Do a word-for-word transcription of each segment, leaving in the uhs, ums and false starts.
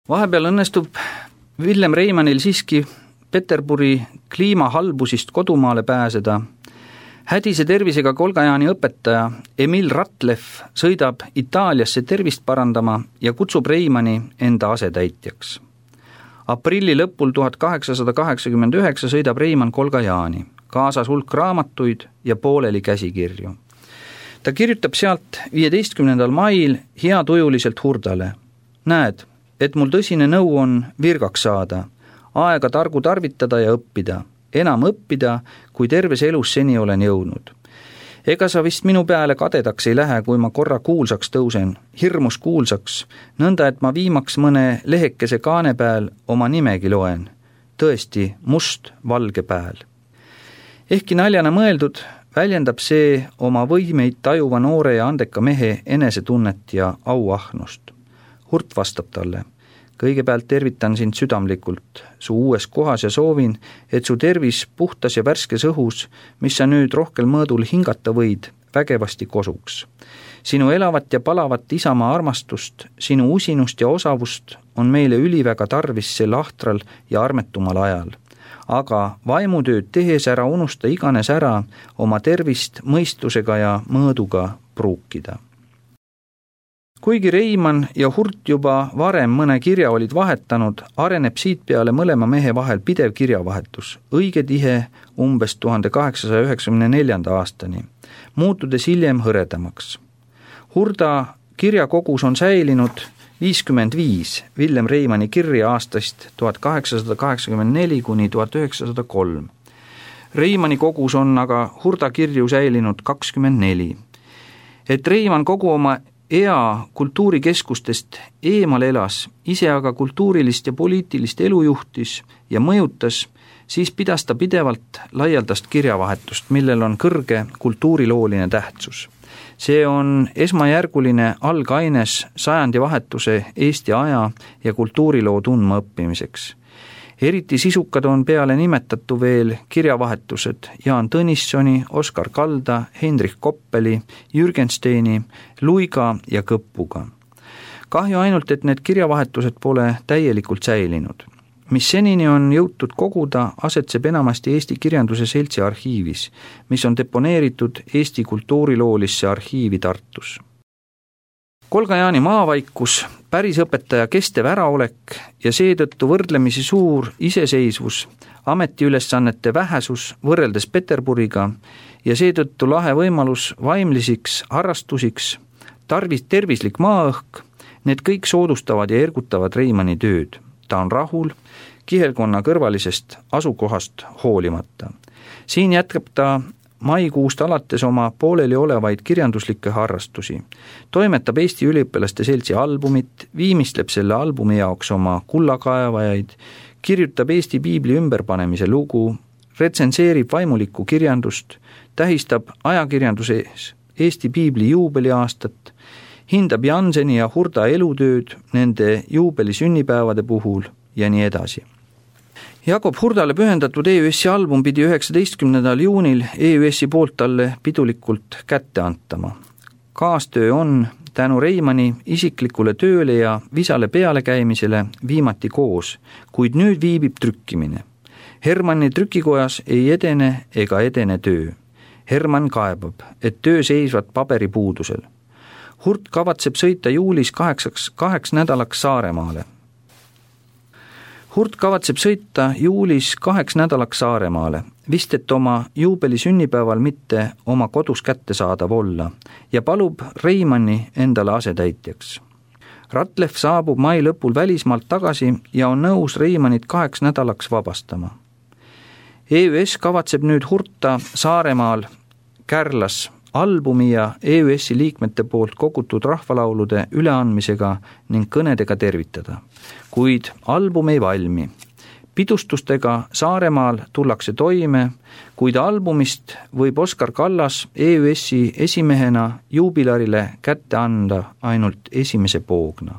Vahepeal õnnestub Villem Reimannil siiski Peterburi kliimahalbusist kodumaale pääseda. Hädise tervisega Kolgajaani õpetaja Emil Ratlev sõidab Itaaliasse tervist parandama ja kutsub Reimanni enda asetäitjaks. Aprilli lõpul tuhat kaheksasada kaheksakümmend üheksa sõidab Reimann Kolgajaani, kaasas hulk raamatuid ja pooleli käsikirju. Ta kirjutab sealt viieteistkümnendal mail heatujuliselt Hurdale. Näed, et mul tõsine nõu on virgaks saada, aega targu tarvitada ja õppida, enam õppida, kui terves elus seni olen jõudnud. Ega sa vist minu peale kadedaks ei lähe, kui ma korra kuulsaks tõusen, hirmus kuulsaks, nõnda, et ma viimaks mõne lehekese kaane peal oma nimegi loen. Tõesti, must valge pääl. Ehkki naljana mõeldud, väljendab see oma võimeid tajuva noore ja andeka mehe enesetunnet ja auahnust. Hurt vastab talle. Kõigepealt tervitan sind südamlikult su uues kohas ja soovin, et su tervis puhtas ja värskes õhus, mis sa nüüd rohkel mõõdul hingata võid, vägevasti kosuks. Sinu elavat ja palavat isamaa armastust, sinu usinust ja osavust on meile üliväga tarvis sel ahtral ja armetumal ajal. Aga vaimutööd tehes ära unusta iganes ära oma tervist mõistusega ja mõõduga pruukida. Kuigi Reimann ja Hurt juba varem mõne kirja olid vahetanud, areneb siit peale mõlema mehe vahel pidev kirjavahetus, õige tihe umbes tuhande kaheksasaja üheksakümne neljanda aastani, muutudes hiljem hõredamaks. Hurda kirjakogus on säilinud viiskümmend viis Villem Reimanni kirja aastast tuhat kaheksasada kaheksakümmend neli kuni tuhat üheksasada kolm. Reimanni kogus on aga Hurda kirju säilinud kakskümmend neli. Et Reimann kogu oma ea kultuurikeskustest eemal elas, ise aga kultuurilist ja poliitilist elu juhtis ja mõjutas, siis pidas ta pidevalt laialdast kirjavahetust, millel on kõrge kultuurilooline tähtsus. See on esmajärguline algaines sajandivahetuse Eesti aja ja kultuuriloo tundma õppimiseks. Eriti sisukad on peale nimetatu veel kirjavahetused Jaan Tõnissoni, Oskar Kalda, Hendrik Koppeli, Jürgen Steini, Luiga ja Kõppuga. Kahju ainult, et need kirjavahetused pole täielikult säilinud. Mis senini on jõutud koguda, asetseb enamasti Eesti Kirjanduse Seltsi arhiivis, mis on deponeeritud Eesti kultuuriloolisse arhiivi Tartus. Kolgajaani maavaikus, pärisõpetaja kestev äraolek ja seetõttu võrdlemisi suur iseseisvus, ametiülesannete vähesus võrreldes Peterburiga ja seetõttu lahe võimalus vaimlisiks harrastusiks, tarvis, tervislik maaõhk, need kõik soodustavad ja ergutavad Reimanni tööd. Ta on rahul, kihelkonna kõrvalisest asukohast hoolimata. Siin jätkab ta maikuust alates oma pooleli olevaid kirjanduslikke harrastusi. Toimetab Eesti Üliõpilaste Seltsi albumit, viimistleb selle albumi jaoks oma kullakaevajaid, kirjutab Eesti Piibli ümberpanemise lugu, retsenseerib vaimulikku kirjandust, tähistab ajakirjanduses Eesti Piibli juubeliaastat, hindab Janseni ja Hurda elutööd nende juubeli sünnipäevade puhul ja nii edasi. Jakob Hurdale pühendatud E Ü S-i album pidi üheksateistkümnendal juunil E Ü S-i poolt talle pidulikult kätte antama. Kaastöö on tänu Reimanni isiklikule tööle ja visale pealekäimisele viimati koos, kuid nüüd viibib trükkimine. Hermanni trükikojas ei edene ega edene töö. Hermann kaebab, et töö seisvad paberipuudusel. Hurt kavatseb sõita juulis kaheksaks, kaheks nädalaks Saaremaale. Hurt kavatseb sõita juulis kaheks nädalaks Saaremaale, vist et oma juubeli sünnipäeval mitte oma kodus kätte saadav olla ja palub Reimanni endale asetäitjaks. Ratlev saabub mai lõpul välismaalt tagasi ja on nõus Reimannit kaheks nädalaks vabastama. E Ü S kavatseb nüüd Hurta Saaremaal Kärlas albumi ja E Ü S-i liikmete poolt kogutud rahvalaulude üleandmisega ning kõnedega tervitada. Kuid album ei valmi. Pidustustega Saaremaal tullakse toime, kuid albumist võib Oskar Kallas E Ü S-i esimehena juubilarile kätte anda ainult esimese poogna.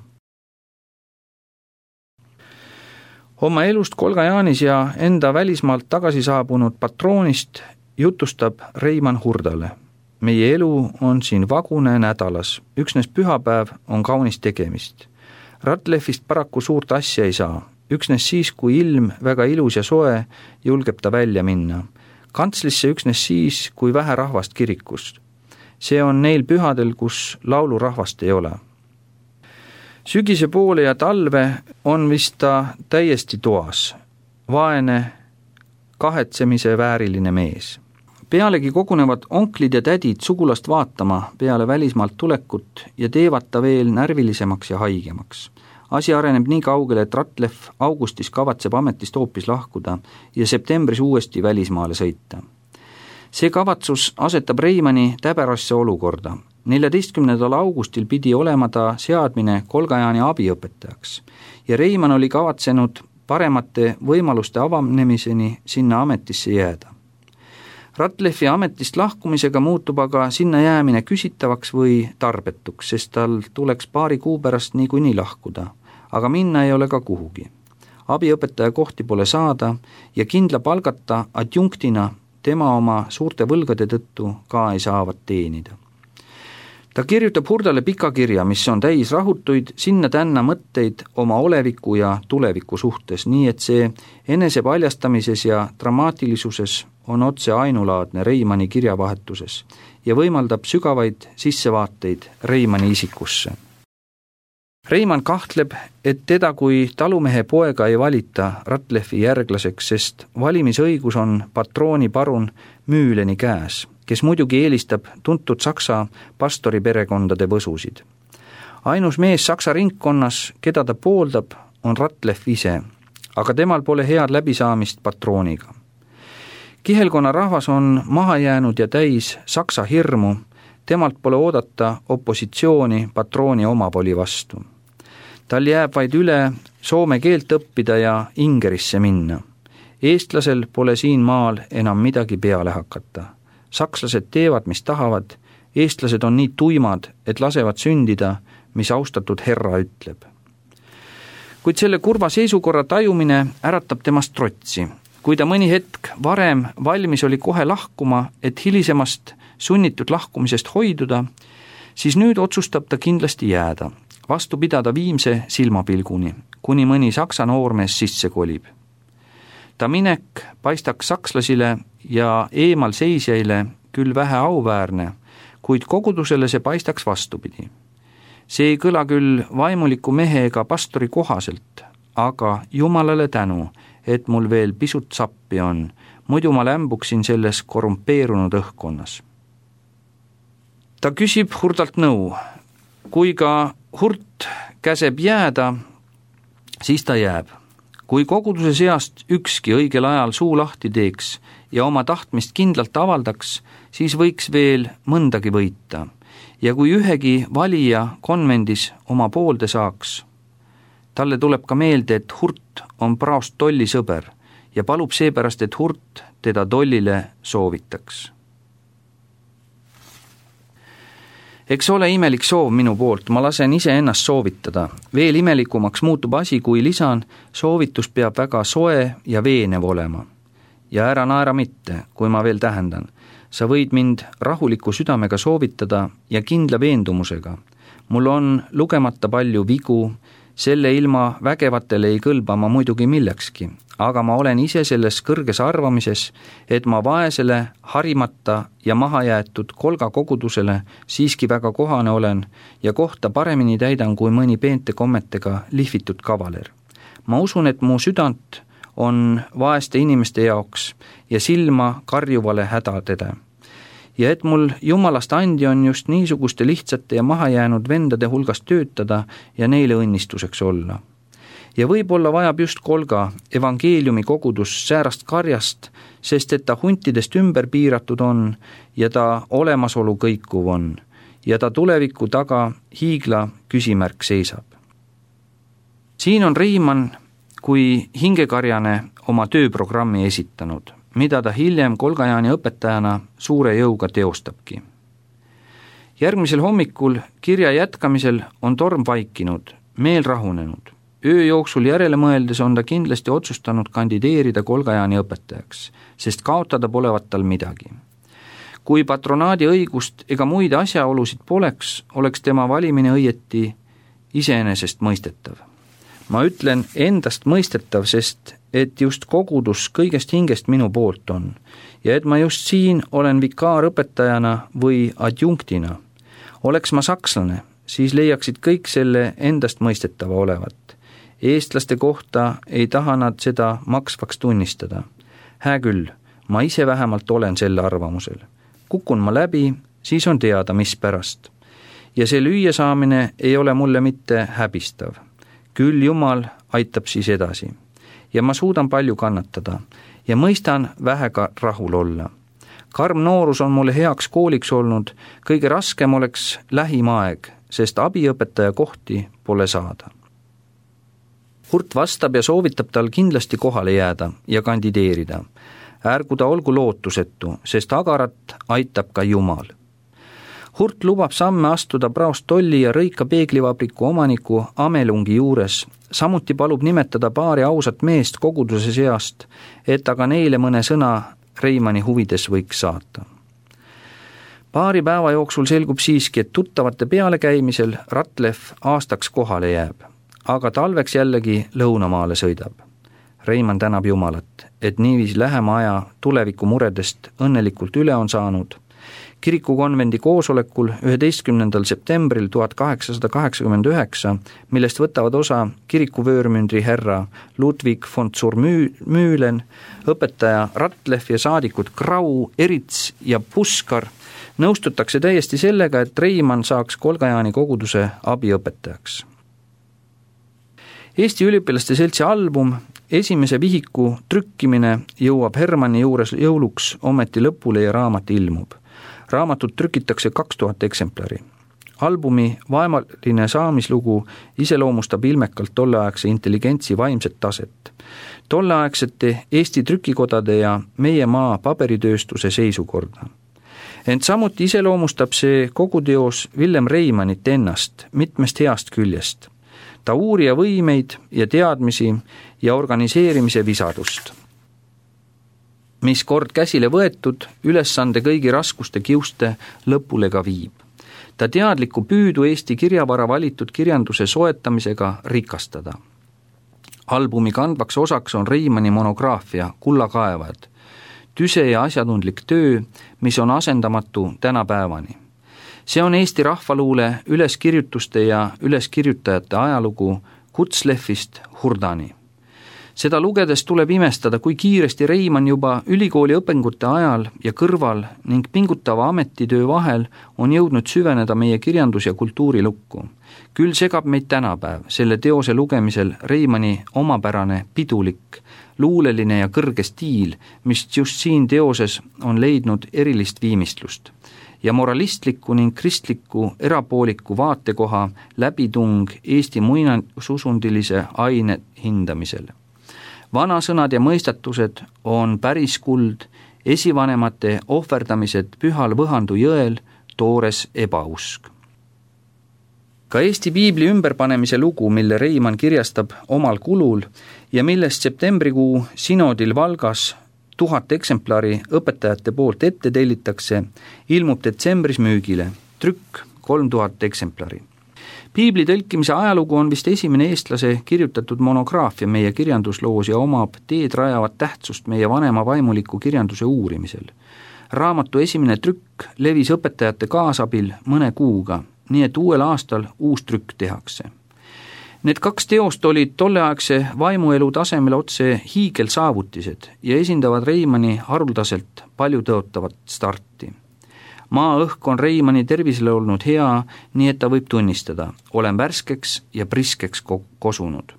Oma elust Kolgajaanis ja enda välismaalt tagasi saabunud patroonist jutustab Reimann Hurdale. Meie elu on siin vagune nädalas, üksnes pühapäev on kaunis tegemist. Ratleffist paraku suurt asja ei saa. Üksnes siis, kui ilm väga ilus ja soe, julgeb ta välja minna. Kantslisse üksnes siis, kui vähe rahvast kirikust. See on neil pühadel, kus laulurahvast ei ole. Sügise poole ja talve on vist ta täiesti toas. Vaene, kahetsemise vääriline mees. Pealegi kogunevad onklid ja tädid sugulast vaatama peale välismaalt tulekut ja teevad ta veel närvilisemaks ja haigemaks. Asi areneb nii kaugele, et Ratleff augustis kavatseb ametist hoopis lahkuda ja septembris uuesti välismaale sõita. See kavatsus asetab Reimanni täberasse olukorda. neljateistkümnendal augustil pidi olema ta seadmine Kolgajaani abiõpetajaks ja Reimann oli kavatsenud paremate võimaluste avanemiseni sinna ametisse jääda. Ratleffi ametist lahkumisega muutub aga sinna jäämine küsitavaks või tarbetuks, sest tal tuleks paari kuu pärast niikuinii lahkuda, aga minna ei ole ka kuhugi. Abiõpetaja kohti pole saada ja kindla palgata adjunktina tema oma suurte võlgade tõttu ka ei saavat teenida. Ta kirjutab Hurdale pika kirja, mis on täis rahutuid sinna-tänna mõtteid oma oleviku ja tuleviku suhtes, nii et see enese paljastamises ja dramaatilisuses on otse ainulaadne Reimanni kirjavahetuses ja võimaldab sügavaid sissevaateid Reimanni isikusse. Reimann kahtleb, et teda kui talumehe poega ei valita Ratleffi järglaseks, sest valimisõigus on patrooni parun Müüleni käes, kes muidugi eelistab tuntud saksa pastori perekondade võsusid. Ainus mees saksa ringkonnas, keda ta pooldab, on Ratleff ise, aga temal pole head läbisaamist patrooniga. Kihelkonna rahvas on maha jäänud ja täis saksa hirmu, temalt pole oodata opositsiooni patrooni omavoli vastu. Tal jääb vaid üle soome keelt õppida ja Ingerisse minna. Eestlasel pole siin maal enam midagi peale hakata. Sakslased teevad, mis tahavad, eestlased on nii tuimad, et lasevad sündida, mis austatud herra ütleb. Kuid selle kurva seisukorra tajumine äratab temast trotsi. Kui ta mõni hetk varem valmis oli kohe lahkuma, et hilisemast sunnitud lahkumisest hoiduda, siis nüüd otsustab ta kindlasti jääda, vastu pidada viimse silmapilguni, kuni mõni saksa noormees sisse kolib. Ta minek paistaks sakslasile ja eemal seisjaile küll vähe auväärne, kuid kogudusele see paistaks vastupidi. See ei kõla küll vaimuliku mehe ega pastori kohaselt, aga Jumalale tänu, et mul veel pisut sappi on, muidu ma lämbuksin selles korrumpeerunud õhkkonnas. Ta küsib Hurdalt nõu. Kui ka Hurt käseb jääda, siis ta jääb. Kui koguduse seast ükski õigel ajal suu lahti teeks ja oma tahtmist kindlalt avaldaks, siis võiks veel mõndagi võita. Ja kui ühegi valija konvendis oma poolde saaks, talle tuleb ka meelde, et Hurt on praost tolli sõber ja palub seepärast, et Hurt teda tollile soovitaks. Eks ole imelik soov minu poolt, ma lasen ise ennast soovitada. Veel imelikumaks muutub asi, kui lisan, soovitus peab väga soe ja veenev olema. Ja ära naera mitte, kui ma veel tähendan. Sa võid mind rahuliku südamega soovitada ja kindla veendumusega. Mul on lugemata palju vigu, selle ilma vägevatele ei kõlba ma muidugi millekski, aga ma olen ise selles kõrges arvamises, et ma vaesele, harimata ja maha jäetud kolga kogudusele siiski väga kohane olen ja kohta paremini täidan kui mõni peente kommetega lihvitud kavaler. Ma usun, et mu südant on vaeste inimeste jaoks ja silma karjuvale hädadele. Ja et mul Jumalast andi on just niisuguste lihtsate ja mahajäänud vendade hulgas töötada ja neile õnnistuseks olla. Ja võib-olla vajab just kolga evangeeliumi kogudus säärast karjast, sest et ta huntidest ümber piiratud on ja ta olemasolu kõikuv on ja ta tuleviku taga hiigla küsimärk seisab. Siin on Reimann kui hingekarjane oma tööprogrammi esitanud, mida ta hiljem Kolgajaani õpetajana suure jõuga teostabki. Järgmisel hommikul kirja jätkamisel on torm vaikinud, meel rahunenud. Öö jooksul järele mõeldes on ta kindlasti otsustanud kandideerida Kolgajaani õpetajaks, sest kaotada polevat tal midagi. Kui patronaadi õigust ega muid asjaolusid poleks, oleks tema valimine õieti iseenesest mõistetav. Ma ütlen endast mõistetav, sest et just kogudus kõigest hingest minu poolt on ja et ma just siin olen vikaarõpetajana või adjunktina. Oleks ma sakslane, siis leiaksid kõik selle endast mõistetava olevat. Eestlaste kohta ei taha nad seda maksvaks tunnistada. Hää küll, ma ise vähemalt olen selle arvamusel. Kukun ma läbi, siis on teada, mis pärast. Ja see lüüa saamine ei ole mulle mitte häbistav. Küll Jumal aitab siis edasi. Ja ma suudan palju kannatada ja mõistan vähega rahul olla. Karm noorus on mulle heaks kooliks olnud, kõige raskem oleks lähim aeg, sest abiõpetaja kohti pole saada. Hurt vastab ja soovitab tal kindlasti kohale jääda ja kandideerida. Ärgu ta olgu lootusetu, sest agarat aitab ka Jumal. Hurt lubab samme astuda Praost Tolli ja Rõika peeglivabriku omaniku Amelungi juures. Samuti palub nimetada paari ausat meest koguduse seast, et aga neile mõne sõna Reimanni huvides võiks saata. Paari päeva jooksul selgub siiski, et tuttavate pealekäimisel Ratlev aastaks kohale jääb, aga talveks jällegi lõunamaale sõidab. Reimann tänab Jumalat, et niiviisi lähema aja tuleviku muredest õnnelikult üle on saanud. Kirikukonvendi koosolekul üheteistkümnendal septembril tuhat kaheksasada kaheksakümmend üheksa, millest võtavad osa kirikuvöörmündri härra Ludwig von Zur-Mühlen, õpetaja Ratlev ja saadikud Grau, Erits ja Puskar, nõustutakse täiesti sellega, et Reimann saaks Kolgajaani koguduse abiõpetajaks. Eesti üliõpilaste seltsi album esimese vihiku trükkimine jõuab Hermanni juures jõuluks ometi lõpule ja raamat ilmub. Raamatut trükitakse kaks tuhat eksemplari. Albumi vaemaline saamislugu iseloomustab ilmekalt tolleaegse intelligentsi vaimset taset. Tolleaegsete Eesti trükikodade ja meie maa paberitööstuse seisukorda. Ent samuti iseloomustab see kogu teos Villem Reimannit ennast mitmest heast küljest. Ta uurija võimeid ja teadmisi ja organiseerimise visadust, mis kord käsile võetud ülesande kõigi raskuste kiuste lõpule ka viib. Ta teadliku püüdu Eesti kirjavara valitud kirjanduse soetamisega rikastada. Albumi kandvaks osaks on Reimanni monograafia Kullakaevajad, tüse ja asjatundlik töö, mis on asendamatu tänapäevani. See on Eesti rahvaluule üleskirjutuste ja üleskirjutajate ajalugu Kutzleffist Hurdani. Seda lugedes tuleb imestada, kui kiiresti Reimann juba ülikooli õpingute ajal ja kõrval ning pingutava ametitöö vahel on jõudnud süveneda meie kirjandus- ja kultuurilukku. Küll segab meid tänapäev selle teose lugemisel Reimanni omapärane pidulik, luuleline ja kõrge stiil, mis just siin teoses on leidnud erilist viimistlust ja moralistliku ning kristliku erapooliku vaatekoha läbitung Eesti muinasusundilise aine hindamisel. Vanasõnad ja mõistatused on päris kuld, esivanemate ohverdamised pühal Võhandu jõel, toores ebausk. Ka Eesti piibli ümberpanemise lugu, mille Reimann kirjastab omal kulul ja millest septembrikuu sinodil Valgas tuhat eksemplari õpetajate poolt ette tellitakse, ilmub detsembris müügile, trükk kolm tuhat eksemplari. Piibli tõlkimise ajalugu on vist esimene eestlase kirjutatud monograafia meie kirjandusloos ja omab teed rajavat tähtsust meie vanema vaimuliku kirjanduse uurimisel. Raamatu esimene trükk levis õpetajate kaasabil mõne kuuga, nii et uuel aastal uus trükk tehakse. Need kaks teost olid tolleaegse vaimuelu tasemel otse hiigelsaavutised ja esindavad Reimanni haruldaselt palju tõotavat starti. Maa-õhk on Reimanni tervisele olnud hea, nii et ta võib tunnistada, olen värskeks ja priskeks kosunud.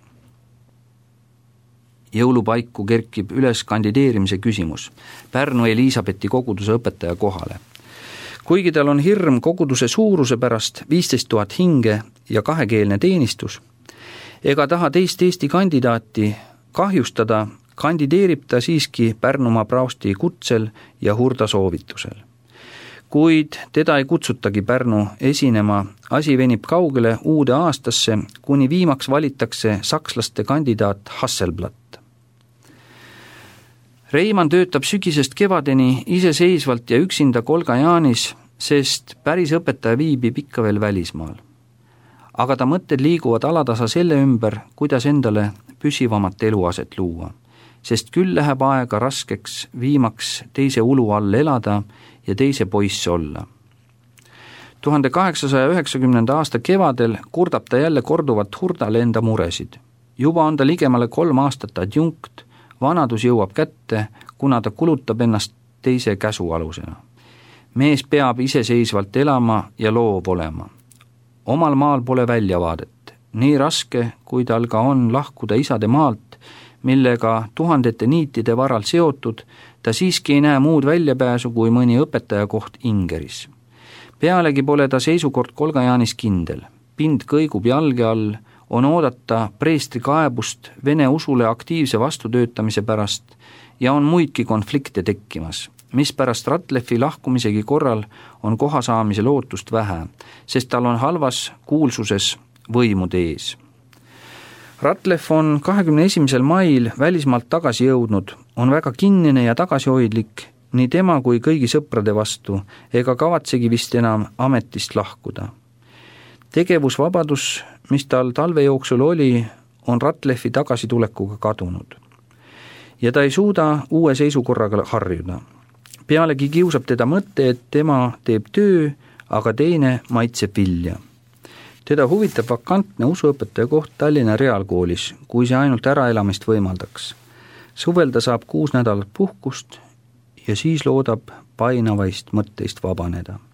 Jõulupaiku kerkib üles kandideerimise küsimus Pärnu Elisabethi koguduse õpetaja kohale. Kuigi tal on hirm koguduse suuruse pärast viisteist tuhat hinge ja kahekeelne teenistus, ega taha teist Eesti kandidaati kahjustada, kandideerib ta siiski Pärnumaa praosti kutsel ja Hurda soovitusel. Kuid teda ei kutsutagi Pärnu esinema, asi venib kaugele uude aastasse, kuni viimaks valitakse sakslaste kandidaat Hasselblatt. Reimann töötab sügisest kevadeni iseseisvalt ja üksinda Kolgajaanis, sest päris õpetaja viibib ikka veel välismaal. aga ta mõtted liiguvad alatasa selle ümber, kuidas endale püsivamat eluaset luua, sest küll läheb aega raskeks viimaks teise ulu all elada ja teise poiss olla. tuhande kaheksasaja üheksakümnenda aasta kevadel kurdab ta jälle korduvat hurdale enda muresid. Juba on ta ligemale kolm aastat adjunkt, vanadus jõuab kätte, kuna ta kulutab ennast teise käsu alusena. Mees peab iseseisvalt elama ja loov olema. Omal maal pole väljavaadet. Nii raske, kui tal ka on lahkuda isade maalt, millega tuhandete niitide varal seotud, ta siiski ei näe muud väljapääsu kui mõni õpetaja koht Ingeris. Pealegi pole ta seisukord Kolgajaanis kindel. Pind kõigub jalge all, on oodata preestri kaebust vene usule aktiivse vastutöötamise pärast ja on muidki konflikte tekkimas, mis pärast Ratleffi lahkumisegi korral on koha saamise lootust vähe, sest tal on halvas kuulsuses võimud ees. Ratleff on kahekümne esimesel mail välismaalt tagasi jõudnud, on väga kinnine ja tagasihoidlik nii tema kui kõigi sõprade vastu, ega kavatsegi vist enam ametist lahkuda. Tegevusvabadus, mis tal talve jooksul oli, on Ratleffi tagasitulekuga kadunud. Ja ta ei suuda uue seisukorraga harjuda. Pealegi kiusab teda mõte, et tema teeb töö, aga teine maitseb vilja. Teda huvitab vakantne usuõpetaja koht Tallinna Reaalkoolis, kui see ainult äraelamist võimaldaks. Suvel ta saab kuus nädalat puhkust ja siis loodab painavaist mõtteist vabaneda.